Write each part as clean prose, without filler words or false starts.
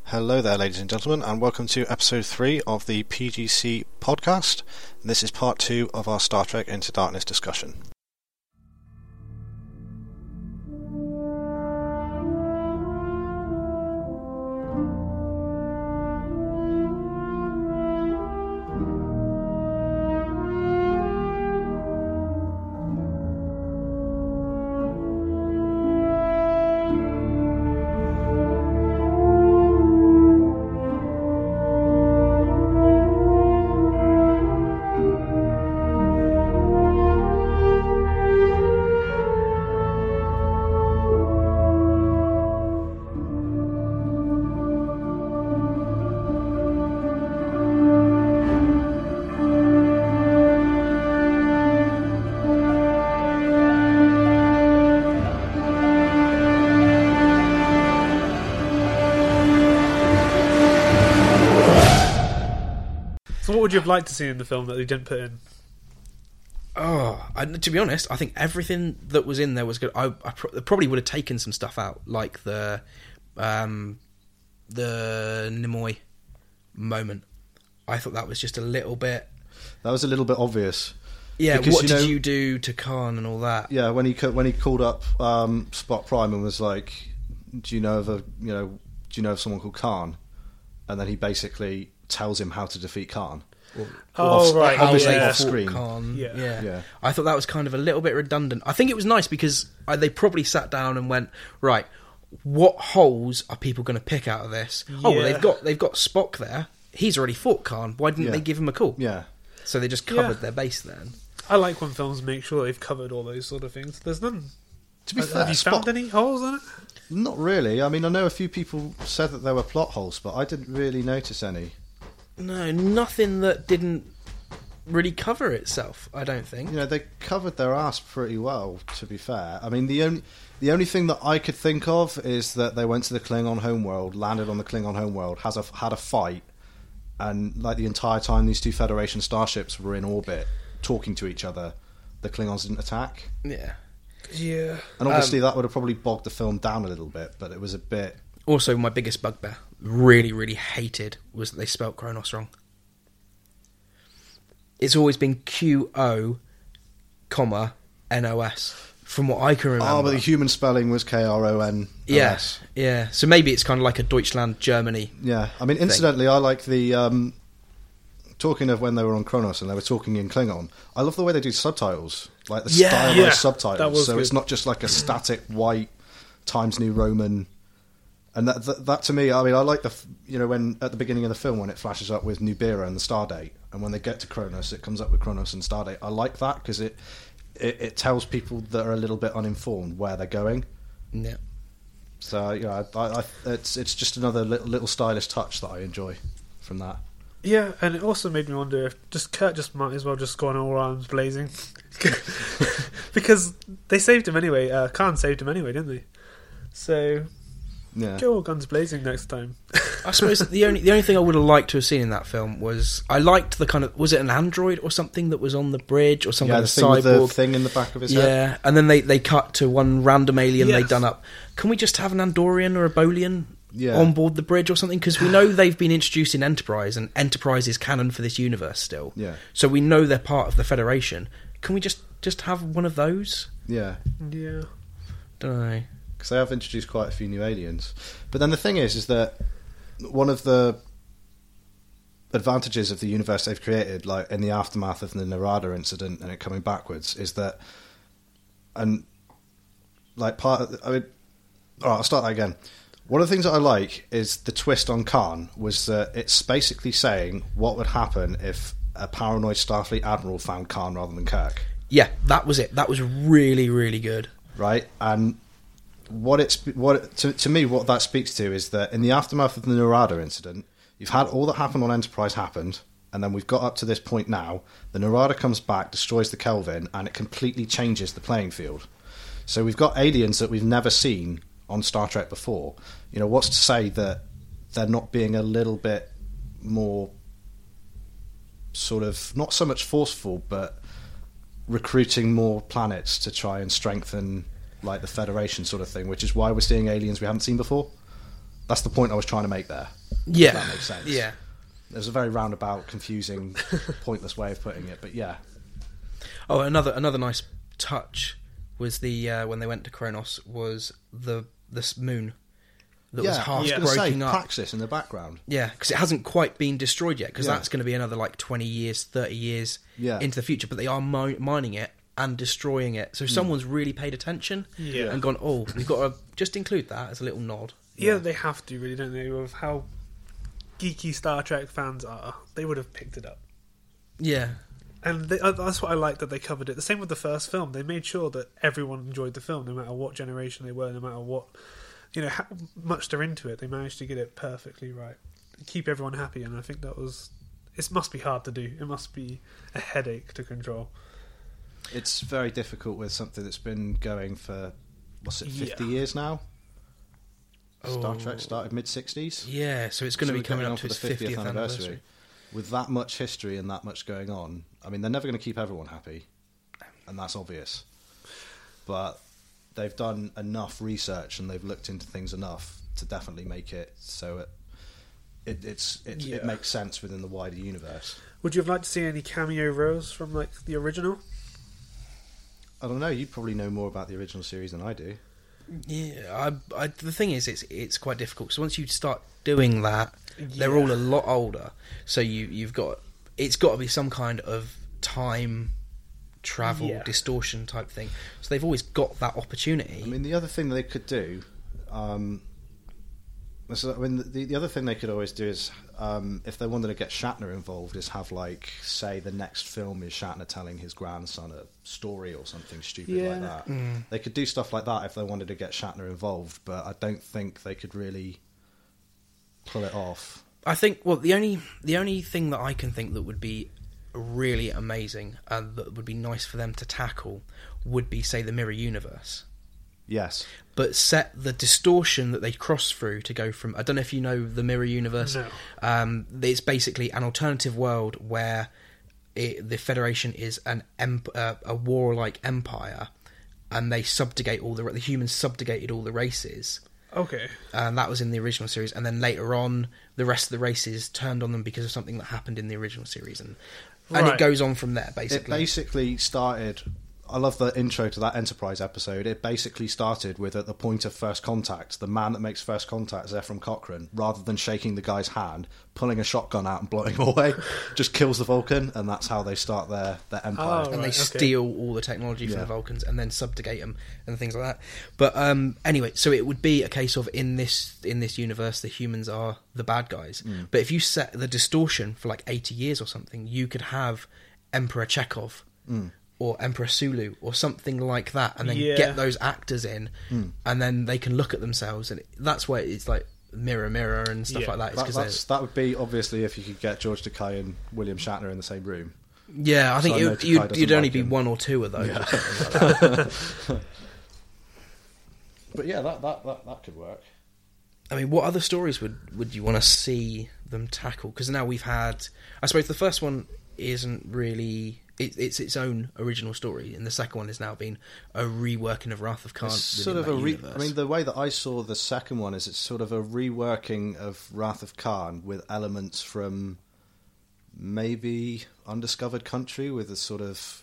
Hello there, ladies and gentlemen, and welcome to episode 3 of the PGC podcast. This is part 2 of our Star Trek Into Darkness discussion. So what would you have liked to see in the film that they didn't put in? To be honest, I think everything that was in there was good. I probably would have taken some stuff out, like the Nimoy moment. I thought that was just a little bit... That was a little bit obvious. Yeah, because, what did you do to Khan and all that? Yeah, when he called up Spock Prime and was like, "Do you know of someone called Khan?" And then he basically tells him how to defeat Khan. Obviously off screen. Khan. Yeah. I thought that was kind of a little bit redundant. I think it was nice because they probably sat down and went, right, what holes are people going to pick out of this? Yeah. Oh, well, they've got Spock there. He's already fought Khan. Why didn't they give him a call? Yeah. So they just covered their base then. I like when films make sure they've covered all those sort of things. There's none. To be fair, have you found any holes on it? Not really. I mean, I know a few people said that there were plot holes, but I didn't really notice any. No, nothing that didn't really cover itself, I don't think. You know, they covered their ass pretty well, to be fair. I mean, the only thing that I could think of is that they went to the Klingon homeworld, landed on the Klingon homeworld, had a fight, and like the entire time these two Federation starships were in orbit talking to each other, the Klingons didn't attack. Yeah. Yeah. And obviously that would have probably bogged the film down a little bit, but it was a bit... Also, my biggest bugbear, really, really hated, was that they spelt Kronos wrong. It's always been QO, NOS, from what I can remember. Oh, but the human spelling was KRONOS. Yeah. So maybe it's kind of like a Deutschland, Germany. Yeah, I mean, incidentally, I like the... talking of when they were on Kronos and they were talking in Klingon, I love the way they do subtitles, like the stylized subtitles. So it's not just like a static white Times New Roman... And that to me, I mean, I like when at the beginning of the film when it flashes up with Nubira and the Stardate, and when they get to Kronos, it comes up with Kronos and Stardate. I like that because it tells people that are a little bit uninformed where they're going. Yeah. So it's just another little stylish touch that I enjoy from that. Yeah, and it also made me wonder if Kurt just might as well just go on all arms blazing, because they saved him anyway. Khan saved him anyway, didn't they? So. Yeah. Go all guns blazing next time. I suppose the only thing I would have liked to have seen in that film was I liked the kind of, was it an android or something that was on the bridge or something? Yeah, the thing with the thing in the back of his head. Yeah, and then they cut to one random alien they'd done up. Can we just have an Andorian or a Bolian on board the bridge or something? Because we know they've been introduced in Enterprise, and Enterprise is canon for this universe still. Yeah. So we know they're part of the Federation. Can we just have one of those? Yeah. Yeah. Don't know. Because they have introduced quite a few new aliens. But then the thing is that one of the advantages of the universe they've created, like in the aftermath of the Narada incident and it coming backwards, is that, and like I'll start that again. One of the things that I like is the twist on Khan was that it's basically saying what would happen if a paranoid Starfleet admiral found Khan rather than Kirk. Yeah, that was it. That was really, really good. Right, and to me, what that speaks to is that in the aftermath of the Narada incident, you've had all that happened on Enterprise happened, and then we've got up to this point now. The Narada comes back, destroys the Kelvin, and it completely changes the playing field. So we've got aliens that we've never seen on Star Trek before. You know, what's to say that they're not being a little bit more sort of, not so much forceful, but recruiting more planets to try and strengthen like the Federation sort of thing, which is why we're seeing aliens we haven't seen before. That's the point I was trying to make there. Yeah, if that makes sense. Yeah, there's a very roundabout, confusing, pointless way of putting it, but yeah. Oh, another nice touch was the when they went to Kronos was this moon that was half breaking up. Praxis in the background. Yeah, because it hasn't quite been destroyed yet, because that's going to be another like 20 years, 30 years into the future. But they are mining it and destroying it, so someone's really paid attention and gone, oh, we've got to just include that as a little nod. Yeah, they have to, really, don't they? With how geeky Star Trek fans are, they would have picked it up. Yeah. And that's what I like, that they covered it. The same with the first film. They made sure that everyone enjoyed the film, no matter what generation they were, no matter what, how much they're into it. They managed to get it perfectly right, keep everyone happy. And I think it must be hard to do. It must be a headache to control. It's very difficult with something that's been going for 50 years now. Star Trek started mid-60s. Yeah, so it's going to be coming up to its 50th anniversary. With that much history and that much going on, I mean, they're never going to keep everyone happy, and that's obvious. But they've done enough research and they've looked into things enough to definitely make it so it makes sense within the wider universe. Would you have liked to see any cameo roles from like the original? I don't know. You probably know more about the original series than I do. Yeah, the thing is, it's quite difficult. So once you start doing that, they're all a lot older. So you've got, it's got to be some kind of time travel distortion type thing. So they've always got that opportunity. I mean, the other thing they could do, the other thing they could always do is, if they wanted to get Shatner involved, is have, like, say the next film is Shatner telling his grandson a story or something stupid like that. They could do stuff like that if they wanted to get Shatner involved, but I don't think they could really pull it off. I think, well, the only thing that I can think that would be really amazing and that would be nice for them to tackle would be, say, the Mirror Universe. Yes. But set the distortion that they cross through to go from... I don't know if you know the Mirror Universe. No. It's basically an alternative world where the Federation is a warlike empire, and they subjugate the humans subjugated all the races. Okay. And that was in the original series. And then later on, the rest of the races turned on them because of something that happened in the original series. And it goes on from there, basically. It basically started... I love the intro to that Enterprise episode. It basically started with, at the point of first contact, the man that makes first contact is Ephraim Cochrane. Rather than shaking the guy's hand, pulling a shotgun out and blowing him away, just kills the Vulcan, and that's how they start their empire. And they steal all the technology from the Vulcans and then subjugate them and things like that. But anyway, so it would be a case of, in this universe, the humans are the bad guys. But if you set the distortion for like 80 years or something, you could have Emperor Chekhov or Emperor Sulu or something like that, and then get those actors in, and then they can look at themselves, and that's where it's like mirror and stuff like that. That would be, obviously, if you could get George Takei and William Shatner in the same room. Yeah, I think you'd only be one or two of those. Yeah. Or something like that. But yeah, that could work. I mean, what other stories would you want to see them tackle? Because now we've had... I suppose the first one isn't really... It's its own original story, and the second one has now been a reworking of Wrath of Khan. It's sort of I mean, the way that I saw the second one is it's sort of a reworking of Wrath of Khan with elements from maybe Undiscovered Country with a sort of,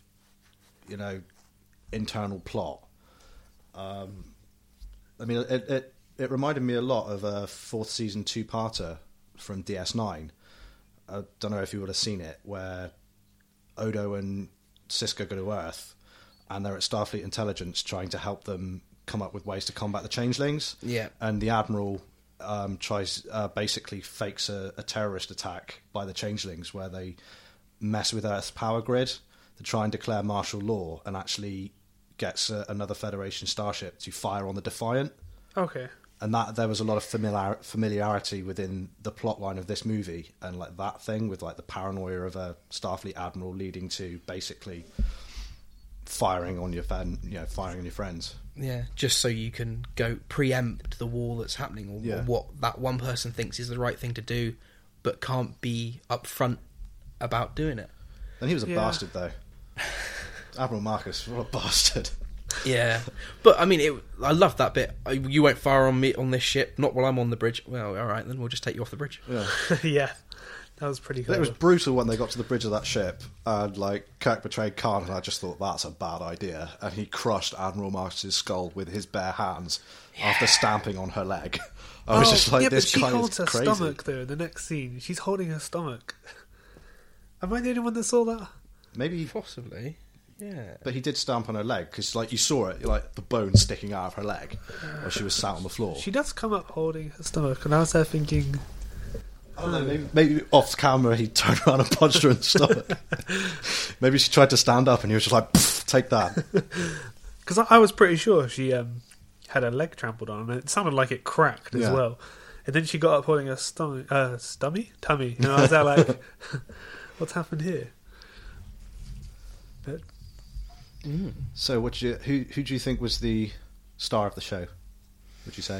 internal plot. I mean, it reminded me a lot of a fourth season two-parter from DS9. I don't know if you would have seen it, where Odo and Sisko go to Earth, and they're at Starfleet Intelligence trying to help them come up with ways to combat the changelings. Yeah. And the Admiral basically fakes a terrorist attack by the changelings, where they mess with Earth's power grid to try and declare martial law, and actually gets another Federation starship to fire on the Defiant. Okay. And that there was a lot of familiarity within the plotline of this movie, and like that thing with like the paranoia of a Starfleet admiral leading to basically firing on your friends. Yeah, just so you can go preempt the war that's happening, or what that one person thinks is the right thing to do, but can't be upfront about doing it. And he was a bastard, though. Admiral Marcus, what a bastard. Yeah, but I mean, I love that bit. You went far on me on this ship, not while I'm on the bridge. Well, all right, then we'll just take you off the bridge. Yeah. Yeah, that was pretty cool. It was brutal when they got to the bridge of that ship, and like Kirk betrayed Khan, and I just thought that's a bad idea. And he crushed Admiral Marcus's skull with his bare hands after stamping on her leg. I was just like, yeah, this but guy she holds is her crazy. stomach though. In the next scene, she's holding her stomach. Am I the only one that saw that? Maybe, Possibly, yeah. but he did stamp on her leg because, like, you saw it, like the bone sticking out of her leg while she was sat on the floor. She does come up holding her stomach, and I was there thinking, I don't know, maybe off camera he turned around and punched her in the stomach. Maybe she tried to stand up and he was just like, take that. because I was pretty sure she had her leg trampled on, and it sounded like it cracked as Yeah. well. And then she got up holding her tummy, and I was there like, what's happened here? But So, who do you think was the star of the show? Would you say?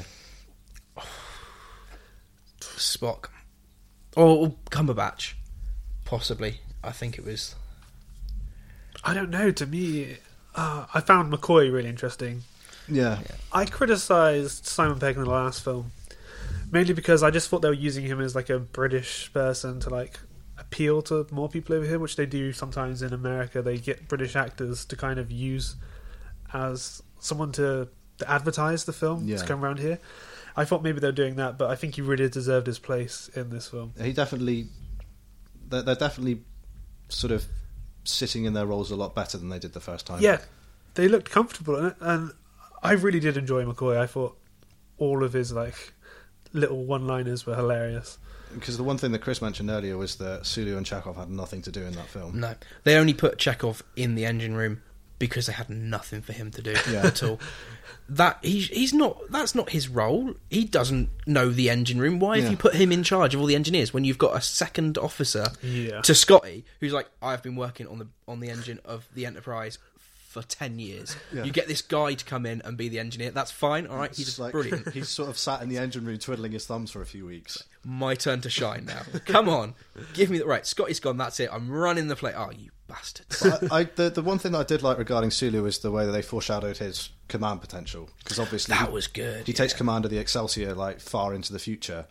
Spock. Or Cumberbatch, possibly. I think it was. I don't know. To me, I found McCoy really interesting. Yeah. I criticised Simon Pegg in the last film mainly because I just thought they were using him as like a British person to like appeal to more people over here, which they do sometimes in America. They get British actors to kind of use as someone to advertise the film Yeah. to come around here. I thought maybe they're doing that, but I think he really deserved his place in this film. He definitely, they're definitely sort of sitting in their roles a lot better than they did the first time. Yeah, they looked comfortable in it, and I really did enjoy McCoy. I thought all of his like little one-liners were hilarious. Because the one thing that Chris mentioned earlier was that Sulu and Chekhov had nothing to do in that film. No, they only put Chekhov in the engine room because they had nothing for him to do Yeah. at all. That he's not. That's not his role. He doesn't know the engine room. Why have Yeah. you put him in charge of all the engineers when you've got a second officer Yeah. to Scotty who's like, I've been working on the engine of the Enterprise for 10 years. Yeah. You get this guy to come in and be the engineer. That's fine. All right, It's he's just like, brilliant. He's sort of sat in the engine room twiddling his thumbs for a few weeks. My turn to shine now. Come on, give me the right. Scotty's gone. That's it. I'm running the play. Oh, you bastards! But the one thing that I did like regarding Sulu is the way that they foreshadowed his command potential. Because obviously That was good. He takes command of the Excelsior like far into the future.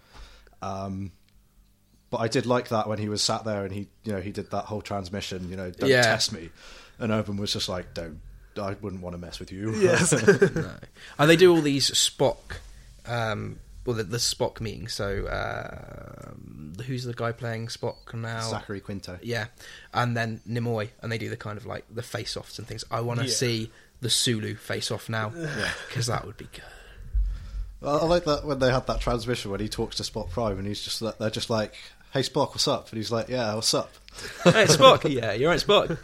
But I did like that when he was sat there and he did that whole transmission. Don't Yeah. test me. And Urban was just like, don't. I wouldn't want to mess with you. Yes. No. And they do all these Spock, the Spock meetings. So who's the guy playing Spock now? Zachary Quinto. Yeah, and then Nimoy, and they do the kind of like the face-offs and things. I want to Yeah. see the Sulu face-off now Yeah. because that would be good. Well, I like that when they had that transmission when he talks to Spock Prime and they're just like, hey Spock, what's up? And he's like, yeah, what's up? Hey, Spock. Yeah, you're right, Spock.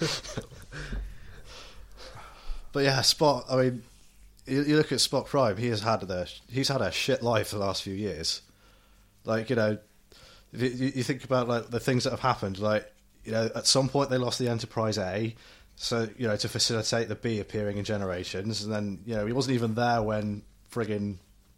But yeah, Spock. I mean, you look at Spock Prime. He's had a shit life the last few years. Like if you think about like the things that have happened. Like at some point they lost the Enterprise A, so to facilitate the B appearing in Generations, and then he wasn't even there when friggin'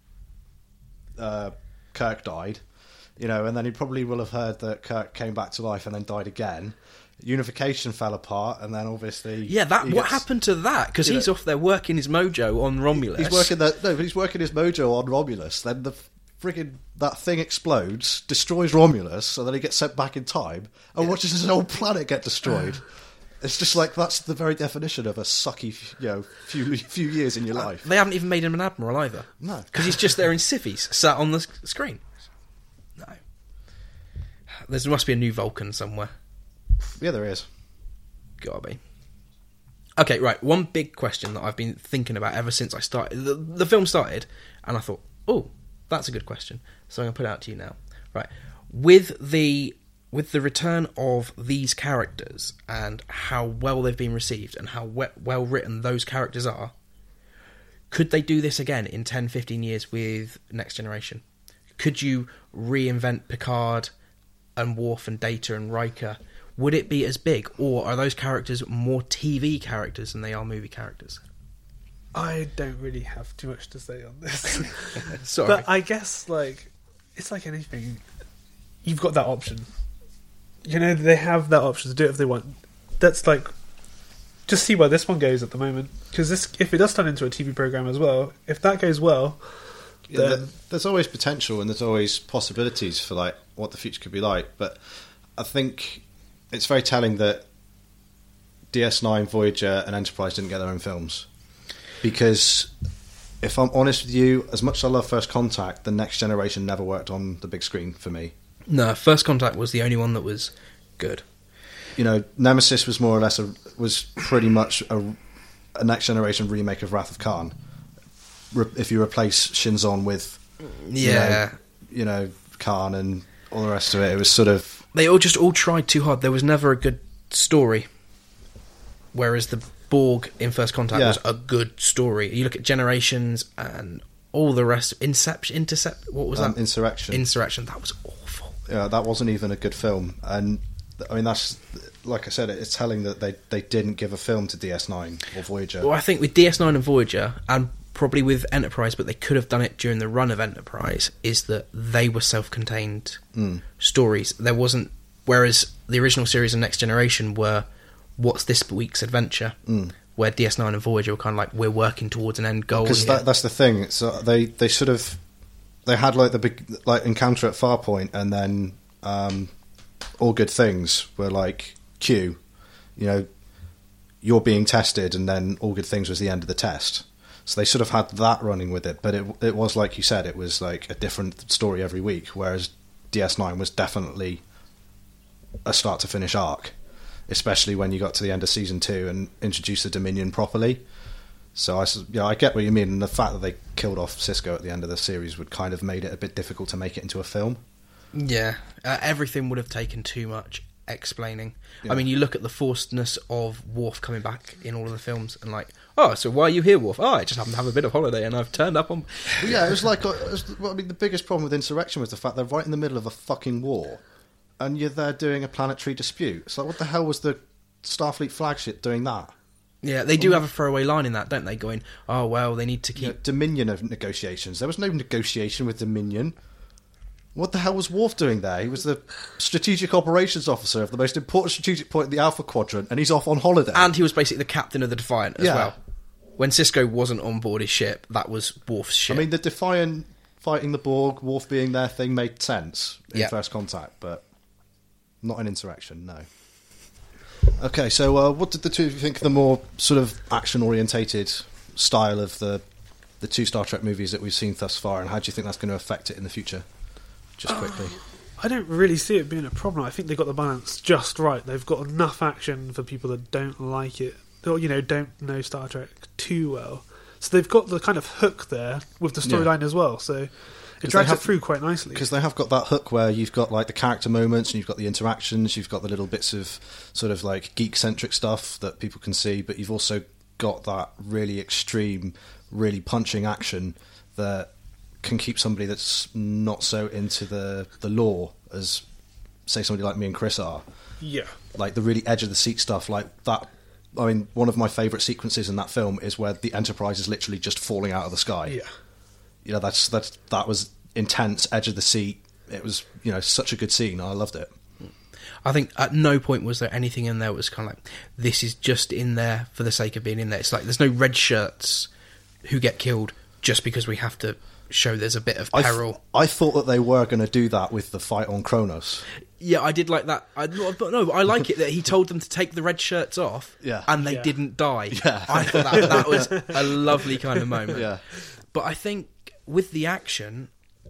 Kirk died. And then he probably will have heard that Kirk came back to life and then died again. Unification fell apart, and then obviously What happened to that? Because he's off there working his mojo on Romulus. He's working his mojo on Romulus. Then the friggin' that thing explodes, destroys Romulus, and then he gets sent back in time and watches his whole planet get destroyed. It's just like that's the very definition of a sucky, few years in your life. They haven't even made him an admiral either. No, because he's just there in civvies, sat on the screen. No, there must be a new Vulcan somewhere. Yeah, there is. Gotta be. Okay, right. One big question that I've been thinking about ever since I started the film started, and I thought, oh, that's a good question. So I'm gonna put it out to you now. Right, with the return of these characters and how well they've been received and how well written those characters are, could they do this again in 10, 15 years with Next Generation? Could you reinvent Picard and Worf and Data and Riker? Would it be as big, or are those characters more TV characters than they are movie characters? I don't really have too much to say on this. Sorry. But I guess it's like anything. You've got that option. They have that option to do it if they want. That's like just see where this one goes at the moment. Because if it does turn into a TV program as well, if that goes well, then there's always potential and there's always possibilities for like what the future could be like. But I think it's very telling that DS9, Voyager, and Enterprise didn't get their own films. Because if I'm honest with you, as much as I love First Contact, The Next Generation never worked on the big screen for me. No, First Contact was the only one that was good. You know, Nemesis was more or less was pretty much a Next Generation remake of Wrath of Khan. If you replace Shinzon with, you know, Khan and all the rest of it, it was sort of... They all tried too hard. There was never a good story. Whereas the Borg in First Contact was a good story. You look at Generations and all the rest. What was that? Insurrection. That was awful. Yeah, that wasn't even a good film. And I mean, that's, like I said, it's telling that they didn't give a film to DS9 or Voyager. Well, I think with DS9 and Voyager, and probably with Enterprise, but they could have done it during the run of Enterprise, is that they were self-contained stories. There wasn't... Whereas the original series of Next Generation were... What's this week's adventure? Where DS9 and Voyager were kind of like, we're working towards an end goal. Because that's the thing. So they sort of had like the big like encounter at Farpoint, and then All Good Things were like Q. You know, you're being tested, and then All Good Things was the end of the test. So they sort of had that running with it, but it was like you said, it was like a different story every week. Whereas DS9 was definitely a start to finish arc. Especially when you got to the end of season 2 and introduced the Dominion properly. So I get what you mean, and the fact that they killed off Sisko at the end of the series would kind of made it a bit difficult to make it into a film. Yeah, everything would have taken too much explaining. Yeah. I mean, you look at the forcedness of Worf coming back in all of the films, and like, oh, so why are you here, Worf? Oh, I just happen to have a bit of holiday, and I've turned up on... Well, yeah, it was like, I mean, the biggest problem with Insurrection was the fact they're right in the middle of a fucking war. And you're there doing a planetary dispute. So what the hell was the Starfleet flagship doing that? Yeah, they do have a throwaway line in that, don't they? Going, oh, well, they need to keep... Dominion of negotiations. There was no negotiation with Dominion. What the hell was Worf doing there? He was the strategic operations officer of the most important strategic point in the Alpha Quadrant, and he's off on holiday. And he was basically the captain of the Defiant as well. When Sisko wasn't on board his ship, that was Worf's ship. I mean, the Defiant fighting the Borg, Worf being their thing, made sense in First Contact, but... Not an Insurrection, no. Okay, so what did the two of you think of the more sort of action-orientated style of the two Star Trek movies that we've seen thus far, and how do you think that's going to affect it in the future? Just quickly. I don't really see it being a problem. I think they got the balance just right. They've got enough action for people that don't like it, or, you know, don't know Star Trek too well. So they've got the kind of hook there with the storyline as well, so... It drags it through quite nicely. Because they have got that hook where you've got like the character moments and you've got the interactions, you've got the little bits of sort of like geek-centric stuff that people can see, but you've also got that really extreme, really punching action that can keep somebody that's not so into the lore as, say, somebody like me and Chris are. Yeah. Like the really edge-of-the-seat stuff like that. I mean, one of my favourite sequences in that film is where the Enterprise is literally just falling out of the sky. Yeah. You know, that was intense, edge of the seat. It was, you know, such a good scene. I loved it. I think at no point was there anything in there that was kind of like, this is just in there for the sake of being in there. It's like there's no red shirts who get killed just because we have to show there's a bit of peril. I thought that they were going to do that with the fight on Kronos. Yeah, I did like that. But I like it that he told them to take the red shirts off, and they didn't die. Yeah. I thought that was a lovely kind of moment. Yeah. But I think with the action,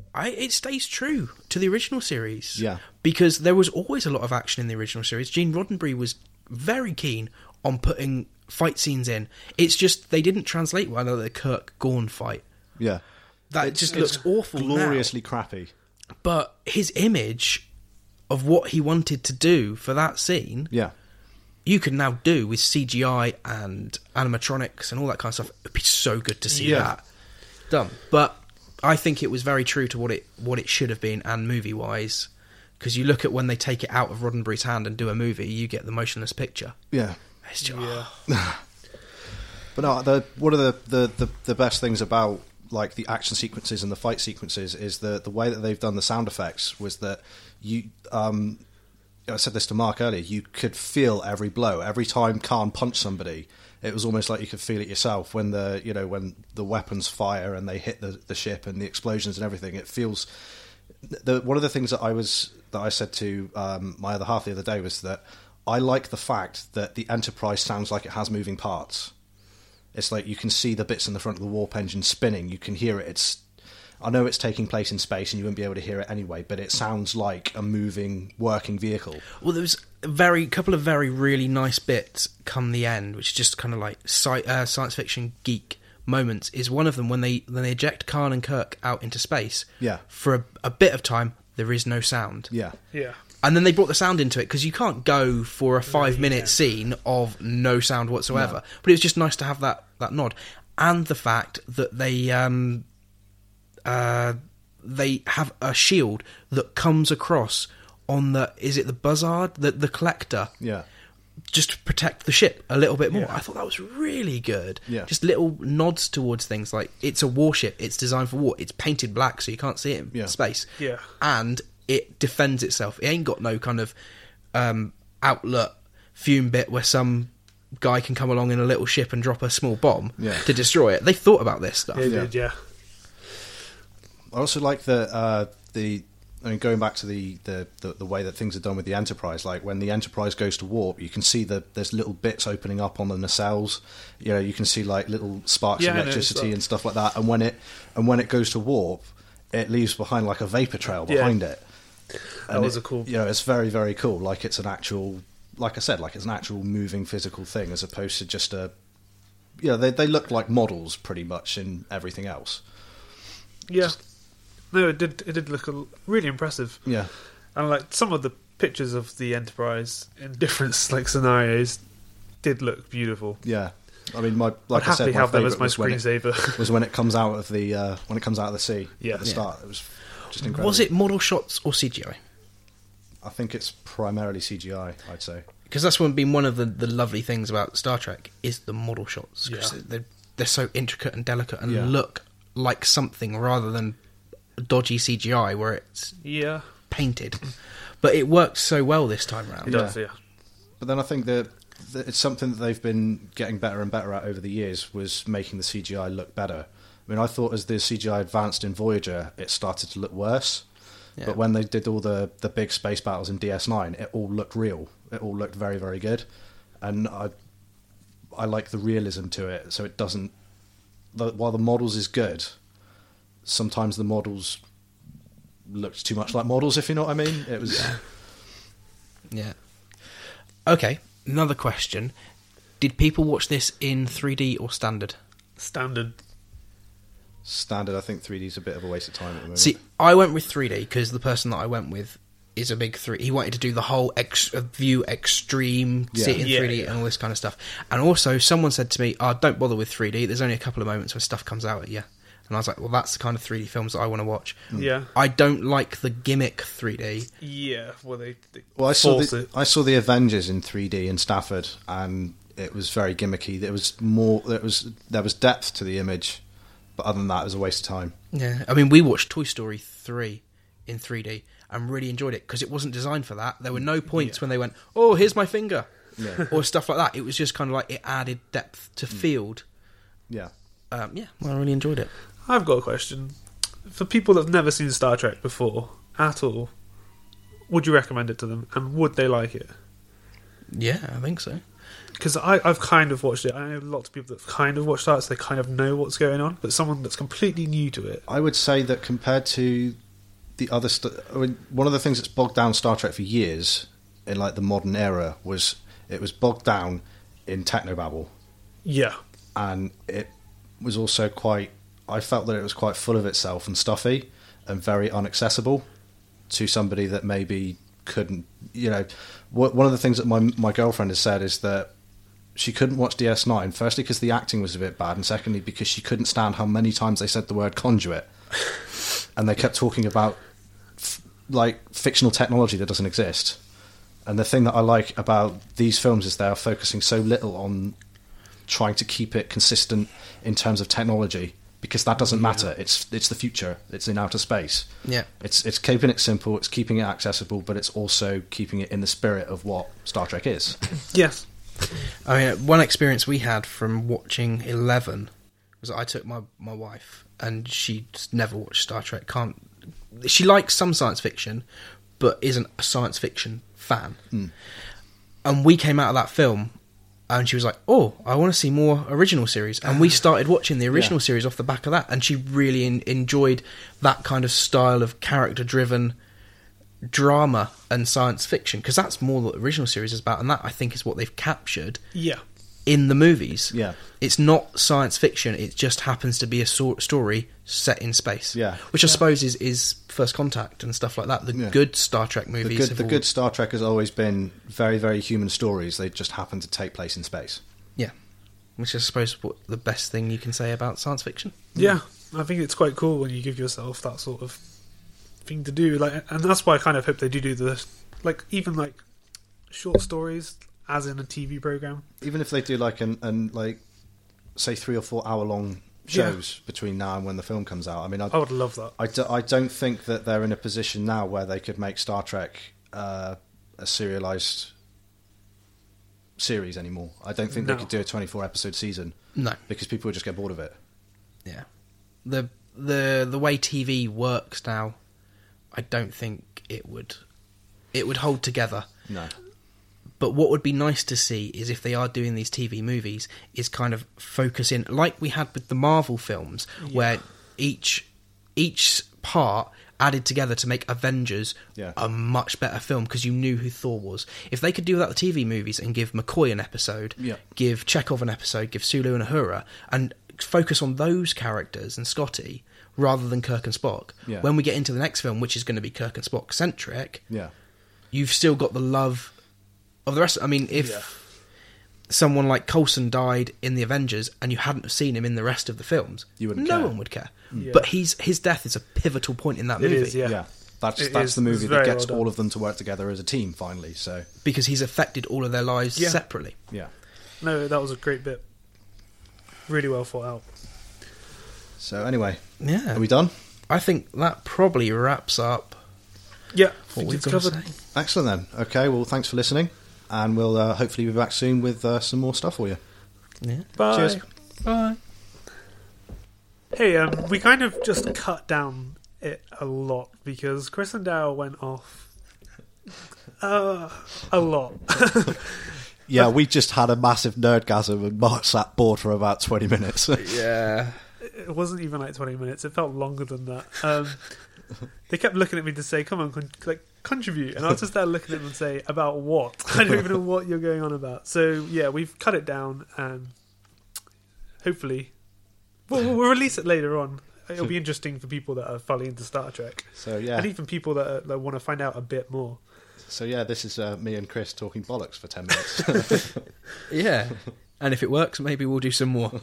it stays true to the original series. Yeah. Because there was always a lot of action in the original series. Gene Roddenberry was very keen on putting fight scenes in. It's just they didn't translate well the Kirk Gorn fight. Yeah. That just looks awful gloriously now. crappy. But his image of what he wanted to do for that scene... Yeah. You can now do with CGI and animatronics and all that kind of stuff. It'd be so good to see that done. But I think it was very true to what it should have been, and movie wise, because you look at when they take it out of Roddenberry's hand and do a movie, you get the motionless picture. Yeah, it's just, But no, one of the best things about like the action sequences and the fight sequences is the way that they've done the sound effects was that you I said this to Mark earlier, you could feel every blow. Every time Khan punched somebody, it was almost like you could feel it yourself when when the weapons fire and they hit the ship and the explosions and everything. It feels... One of the things that I said to my other half the other day was that I like the fact that the Enterprise sounds like it has moving parts. It's like you can see the bits in the front of the warp engine spinning. You can hear it. I know it's taking place in space and you wouldn't be able to hear it anyway, but it sounds like a moving, working vehicle. Well, there was a couple of very really nice bits come the end, which is just kind of like science fiction geek moments. Is one of them when they eject Khan and Kirk out into space. Yeah. For a bit of time, there is no sound. Yeah. Yeah. And then they brought the sound into it, because you can't go for a 5-minute scene of no sound whatsoever. No. But it was just nice to have that nod. And the fact that they have a shield that comes across on is it the Buzzard? The collector? Yeah. Just to protect the ship a little bit more. Yeah. I thought that was really good. Yeah. Just little nods towards things like it's a warship, it's designed for war, it's painted black so you can't see it in space. Yeah. And it defends itself. It ain't got no kind of outlet fume bit where some guy can come along in a little ship and drop a small bomb to destroy it. They thought about this stuff. They did, yeah. I also like going back to the way that things are done with the Enterprise. Like when the Enterprise goes to warp, you can see there's little bits opening up on the nacelles. You can see like little sparks of electricity and stuff like that. And when it goes to warp, it leaves behind like a vapor trail behind it. That was a cool. It's very, very cool. Like it's an actual, like I said, like it's an actual moving physical thing as opposed to just a. They look like models pretty much in everything else. Yeah. No, it did look really impressive. Yeah. And like some of the pictures of the Enterprise in different scenarios did look beautiful. Yeah. I mean, I'd happily have them as my screensaver. Was when it comes out of the sea at the start. It was just incredible. Was it model shots or CGI? I think it's primarily CGI, I'd say. Because that's been one of the lovely things about Star Trek is the model shots. They're so intricate and delicate and look like something rather than dodgy CGI where it's painted. But it worked so well this time around. It does, yeah. But then I think that it's something that they've been getting better and better at over the years, was making the CGI look better. I mean, I thought as the CGI advanced in Voyager, it started to look worse. Yeah. But when they did all the big space battles in DS9, it all looked real. It all looked very, very good. And I like the realism to it. So it doesn't... While the models is good, sometimes the models looked too much like models, if you know what I mean. It was... Yeah. Okay, another question. Did people watch this in 3D or standard? Standard. I think 3D is a bit of a waste of time at the moment. See, I went with 3D because the person that I went with is a big 3D. He wanted to do the whole view extreme, sit in 3D and all this kind of stuff. And also, someone said to me, don't bother with 3D. There's only a couple of moments where stuff comes out at you. And I was like, well, that's the kind of 3D films that I want to watch. Yeah. I don't like the gimmick 3D. Yeah, well, they I saw the Avengers in 3D in Stafford, and it was very gimmicky. There was depth to the image, but other than that, it was a waste of time. Yeah, I mean, we watched Toy Story 3 in 3D and really enjoyed it because it wasn't designed for that. There were no points when they went, oh, here's my finger, or stuff like that. It was just kind of like it added depth to field. Yeah. Well, I really enjoyed it. I've got a question. For people that have never seen Star Trek before, at all, would you recommend it to them? And would they like it? Yeah, I think so. Because I've kind of watched it. I know lots of people that have kind of watched that, so they kind of know what's going on. But someone that's completely new to it... I would say that compared to the other... one of the things that's bogged down Star Trek for years, in like the modern era, was it was bogged down in technobabble. Yeah. And it was also quite... I felt that it was quite full of itself and stuffy and very inaccessible to somebody that maybe couldn't... one of the things that my girlfriend has said is that she couldn't watch DS9, firstly because the acting was a bit bad, and secondly because she couldn't stand how many times they said the word conduit. And they kept talking about fictional technology that doesn't exist. And the thing that I like about these films is they are focusing so little on trying to keep it consistent in terms of technology. because that doesn't matter. It's the future. It's in outer space. Yeah. It's keeping it simple. It's keeping it accessible, but it's also keeping it in the spirit of what Star Trek is. Yes. I mean, one experience we had from watching 11 was that I took my wife, and she never watched Star Trek. She likes some science fiction, but isn't a science fiction fan. And we came out of that film, and she was like, "Oh, I want to see more original series." And we started watching the original series off the back of that, and she really enjoyed that kind of style of character-driven drama and science fiction, because that's more what the original series is about, and that, I think, is what they've captured in the movies. Yeah. It's not science fiction, it just happens to be a story set in space. Yeah. Which I suppose is First Contact and stuff like that. The good Star Trek movies. The good Star Trek has always been very, very human stories. They just happen to take place in space. Yeah. Which I suppose what the best thing you can say about science fiction. Yeah, I think it's quite cool when you give yourself that sort of thing to do, like, and that's why I kind of hope they do the, like, even like short stories as in a TV program. Even if they do like like say 3 or 4 hour long shows between now and when the film comes out. I mean, I would love that. I don't think that they're in a position now where they could make Star Trek a serialized series anymore. I don't think they could do a 24 episode season. No, because people would just get bored of it. Yeah, the way TV works now, I don't think it would hold together. No. But what would be nice to see is if they are doing these TV movies, is kind of focus in, like we had with the Marvel films, where each part added together to make Avengers a much better film, because you knew who Thor was. If they could do that with TV movies and give McCoy an episode, give Chekhov an episode, give Sulu and Uhura, and focus on those characters and Scotty rather than Kirk and Spock. When we get into the next film, which is going to be Kirk and Spock centric, you've still got the love of the rest. I mean, if someone like Coulson died in the Avengers and you hadn't seen him in the rest of the films, you wouldn't no care. one would care. But his death is a pivotal point in that movie. It is, That's the movie that gets all of them to work together as a team finally. So because he's affected all of their lives separately. No, that was a great bit. Really well thought out. So anyway, are we done? I think that probably wraps up. What we've covered. Excellent then. Okay, well, thanks for listening, and we'll hopefully be back soon with some more stuff for you. Bye. Cheers. Bye. Hey, we kind of just cut down it a lot because Chris and Darryl went off a lot. Yeah, we just had a massive nerdgasm and Mark sat bored for about 20 minutes. It wasn't even like 20 minutes. It felt longer than that. They kept looking at me to say, come on, contribute. And I was just there looking at them and say, about what? I don't even know what you're going on about. So, yeah, we've cut it down and hopefully we'll release it later on. It'll be interesting for people that are fully into Star Trek. So, yeah. And even people that want to find out a bit more. So, yeah, this is me and Chris talking bollocks for 10 minutes. Yeah. And if it works, maybe we'll do some more.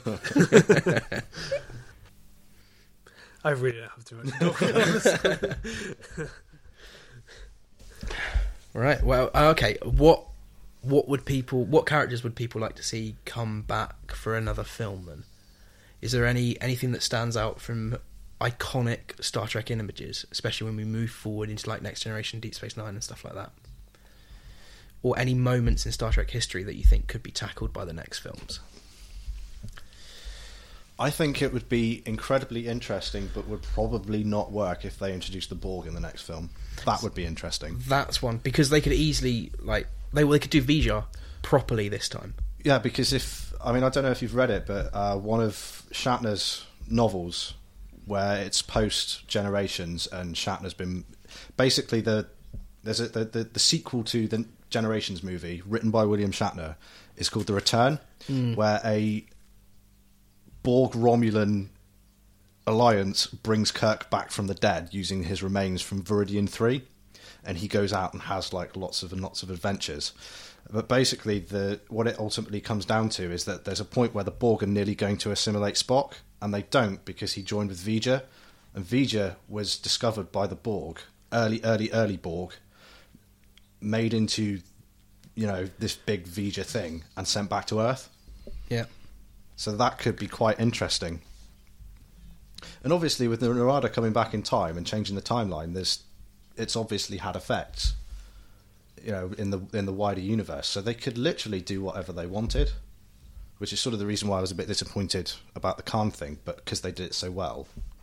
I really don't have too much to talk. Right. Well, okay. What characters would people like to see come back for another film then? Is there anything that stands out from iconic Star Trek images, especially when we move forward into like Next Generation, Deep Space Nine and stuff like that? Or any moments in Star Trek history that you think could be tackled by the next films? I think it would be incredibly interesting, but would probably not work if they introduced the Borg in the next film. That would be interesting. That's one, because they could easily they could do Vijar properly this time. Yeah, because I don't know if you've read it, but one of Shatner's novels, where it's post Generations, and Shatner's been basically the sequel to the Generations movie written by William Shatner is called The Return, where a Borg Romulan alliance brings Kirk back from the dead using his remains from Viridian 3, and he goes out and has like lots of adventures. But basically what it ultimately comes down to is that there's a point where the Borg are nearly going to assimilate Spock, and they don't, because he joined with Vijar, and Vijar was discovered by the Borg, early Borg, made into this big Vijar thing and sent back to Earth. Yeah. So that could be quite interesting. And obviously, with the Narada coming back in time and changing the timeline, it's obviously had effects, in the wider universe. So they could literally do whatever they wanted, which is sort of the reason why I was a bit disappointed about the Khan thing. But because they did it so well,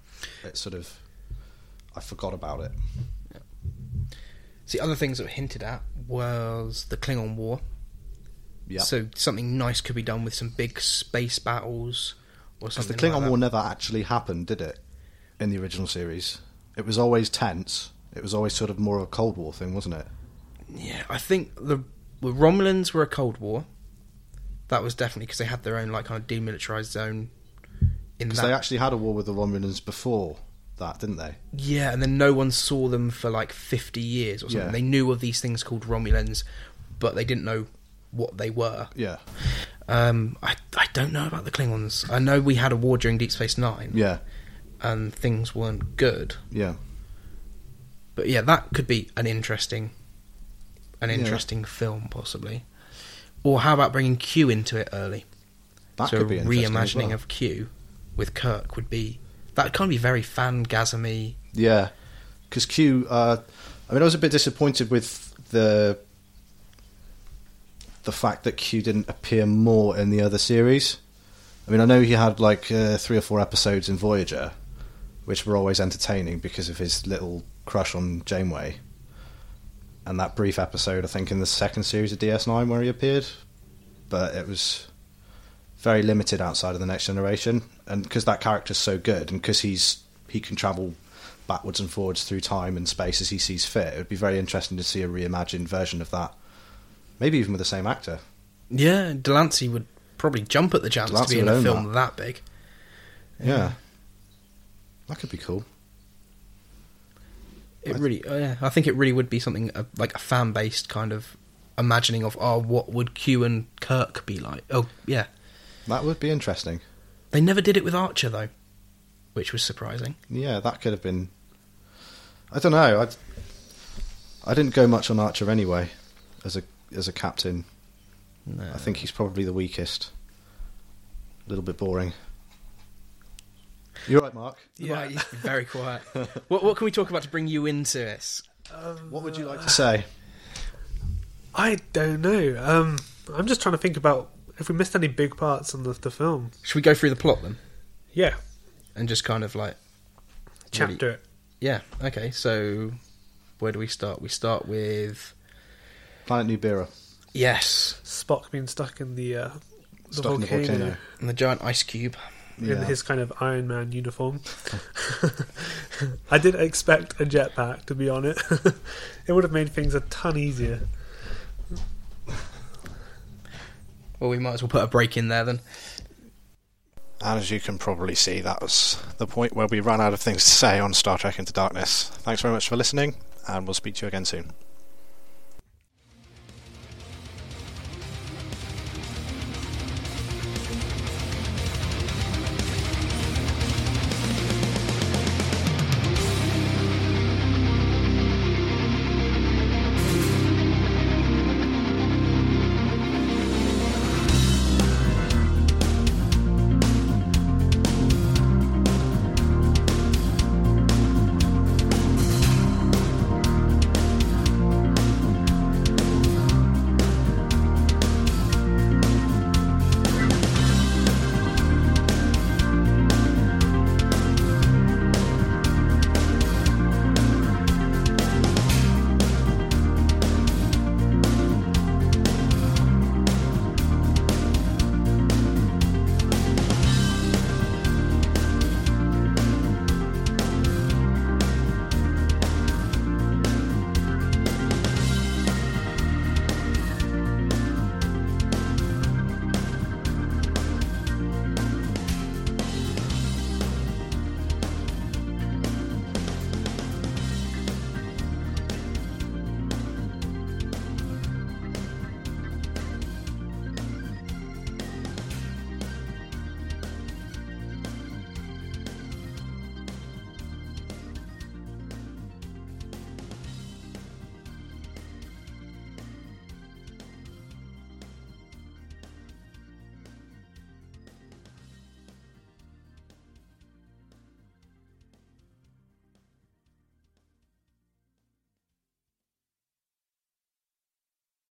I forgot about it. Yeah. See, other things that were hinted at was the Klingon War. Yeah. So something nice could be done with some big space battles or something. Because the Klingon like War never actually happened, did it? In the original series, it was always tense. It was always sort of more of a Cold War thing, wasn't it? Yeah, I think the Romulans were a Cold War. That was definitely because they had their own kind of demilitarized zone. Because they actually had a war with the Romulans before that, didn't they? Yeah, and then no one saw them for 50 years or something. Yeah. They knew of these things called Romulans, but they didn't know what they were. Yeah. I don't know about the Klingons. I know we had a war during Deep Space Nine. Yeah. And things weren't good. Yeah. But yeah, that could be an interesting film, possibly. Or how about bringing Q into it early? That could be interesting reimagining as well. of Q with Kirk would be... That can be very fangasm-y. Yeah. Because Q... I was a bit disappointed with the fact that Q didn't appear more in the other series. I know he had 3 or 4 episodes in Voyager, which were always entertaining because of his little crush on Janeway. And that brief episode, I think, in the second series of DS9 where he appeared. But it was very limited outside of the Next Generation. And because that character's so good, and because he can travel backwards and forwards through time and space as he sees fit, it would be very interesting to see a reimagined version of that. Maybe even with the same actor. Yeah, Delancey would probably jump at the chance to be in a film that big. Yeah. That could be cool. I think it really would be something like a fan-based kind of imagining of, what would Q and Kirk be like? Oh, yeah. That would be interesting. They never did it with Archer, though, which was surprising. Yeah, that could have been... I don't know. I didn't go much on Archer anyway, as a captain. No. I think he's probably the weakest. A little bit boring. You all right, Mark? Yeah, right, he's very quiet. What can we talk about to bring you into this? What would you like to say? I don't know. I'm just trying to think about if we missed any big parts on the film. Should we go through the plot then? Yeah. And just kind of chapter it. Yeah, okay, so where do we start? We start with... Planet Nibiru. Yes. Spock being stuck in the volcano. And the giant ice cube. In his kind of Iron Man uniform. I didn't expect a jetpack, to be honest. It would have made things a ton easier. Well, we might as well put a break in there then. And as you can probably see, that was the point where we ran out of things to say on Star Trek Into Darkness. Thanks very much for listening, and we'll speak to you again soon.